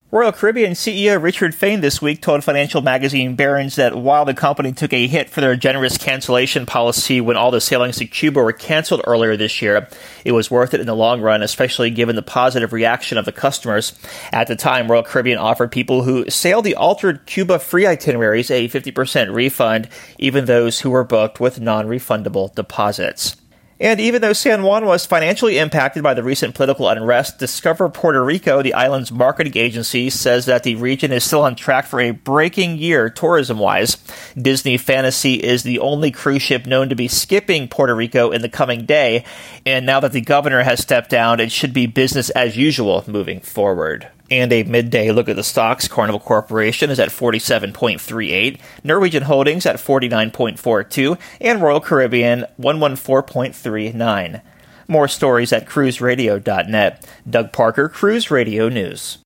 Royal Caribbean CEO Richard Fain this week told financial magazine Barron's that while the company took a hit for their generous cancellation policy when all the sailings to Cuba were canceled earlier this year, it was worth it in the long run, especially given the positive reaction of the customers. At the time, Royal Caribbean offered people who sailed the altered Cuba-free itineraries a 50% refund, even those who were booked with non-refundable deposits. And even though San Juan was financially impacted by the recent political unrest, Discover Puerto Rico, the island's marketing agency, says that the region is still on track for a breaking year tourism-wise. Disney Fantasy is the only cruise ship known to be skipping Puerto Rico in the coming day, and now that the governor has stepped down, it should be business as usual moving forward. And a midday look at the stocks. Carnival Corporation is at 47.38, Norwegian Holdings at 49.42, and Royal Caribbean 114.39. More stories at cruiseradio.net. Doug Parker, Cruise Radio News.